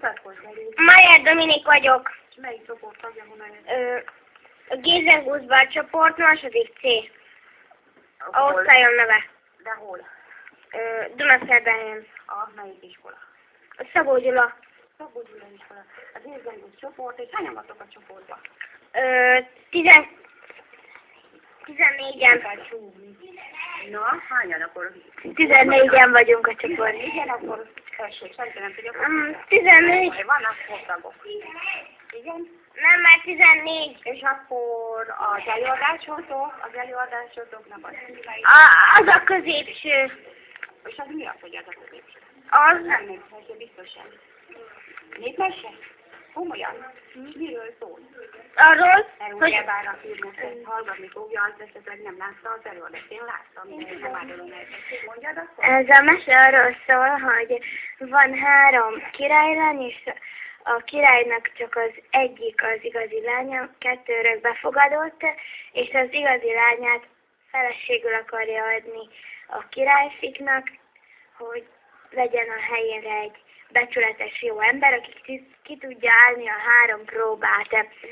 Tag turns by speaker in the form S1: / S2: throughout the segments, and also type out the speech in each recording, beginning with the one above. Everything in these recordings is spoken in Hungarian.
S1: Mutatkozz velünk.
S2: Majer Dominik vagyok.
S1: És melyik csoport tagja, honnan jött?
S2: A Gézenguszbár csoport, második C. A osztályom neve.
S1: De hol?
S2: Dunaszerdahelyen.
S1: Melyik iskola?
S2: A Szabó Gyula.
S1: Szabó Gyula iskola. Az Gézengusz csoport, és hányan vagytok a csoportban?
S2: 14-en.
S1: Na, hányan akkor?
S2: 14-en vagyunk a csoportban.
S1: Igen, akkor felség, senki nem tudja.
S2: 14.
S1: Vannak hosszabok. Igen?
S2: Nem, már 14.
S1: És akkor az előadásotoknak
S2: Az a középső.
S1: és az mi az, hogy az a középső?
S2: Az
S1: Nem népmese, biztosan. Népmese? Komolyan? Miről szól?
S2: arról, hogy
S1: Ugyebár írnak, hallgatni fogja, az esetleg nem látta az előadást. Én láttam, nem árulom el. Mondjad akkor?
S2: ez a mese arról szól, hogy van 3 királylány, és a királynak csak az egyik az igazi lánya, 2 örökbe fogadott, és az igazi lányát feleségül akarja adni a királyfiknak, hogy legyen a helyére egy becsületes jó ember, aki ki tudja állni a 3 próbát.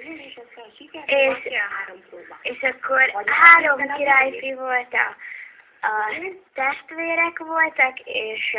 S2: És akkor 3 királyfi volt, a testvérek voltak, és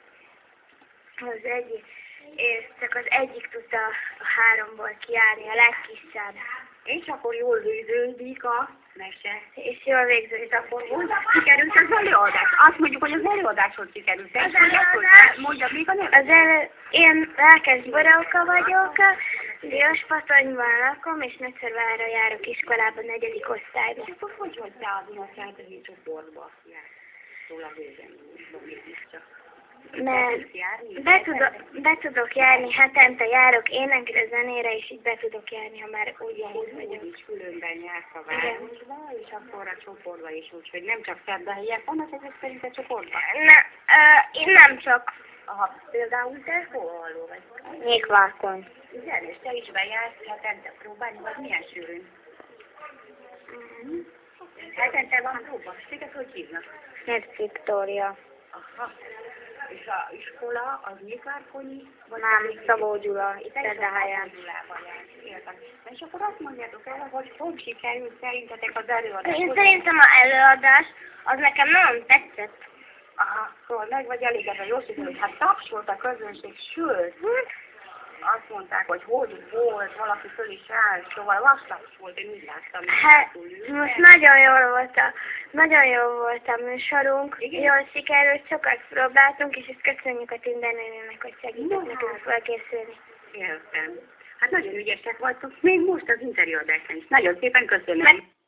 S2: csak az egyik tudta a 3-ból kiállni, a legkisebb.
S1: És akkor jól végződik a mese.
S2: És jól végződik.
S1: Akkor hogy sikerült az előadás? Azt mondjuk, hogy az előadáshoz sikerült.
S2: Az előadás?
S1: Mondja még a nevet.
S2: Én Lelkes Boróka vagyok, Dióspatonyban lakom, és Nagyszarvárra járok iskolában 4. osztályban.
S1: És akkor hogy vagy te a Dunaszerdahelyi csoportba? Szól a Gézenguszban mégiscsak.
S2: Mert be tudok járni, hetente járok énekre, zenére, és így be tudok járni, ha már úgy vagyok.
S1: Is különben jársz a városba, és akkor a csoportba is úgy, hogy nem csak szerdahelyiek vannak ezek szerint a csoportban?
S2: Én nem csak.
S1: Például te hol vagy?
S2: Nyékvákon.
S1: Igen, és te is bejársz hetente próbálni, vagy milyen sűrűn? Hetente van próba, és téged hogy hívnak?
S2: Mert Viktória.
S1: Aha. És az iskola az Nyékvárkonyi?
S2: Nem, Szabó Gyula, itt Szerdahelyen.
S1: És akkor azt mondjátok el, hogy sikerült szerintetek az előadás?
S2: Én szerintem az előadás, az nekem nagyon tetszett.
S1: Aha, szóval meg vagy elégedve, jól sikerült. Hát tapsolt a közönség, sőt, azt mondták, hogy volt, valaki föl is áll, szóval lasszabb volt, én úgy láttam.
S2: Hát, most nagyon jó volt a műsorunk, jól sikerült, sokat próbáltunk, és ezt köszönjük a Tinder nénének, hogy segített nekünk felkészülni.
S1: Értem. Hát nagyon ügyesek vagytok, még most az interjúadásán is. Nagyon szépen köszönöm.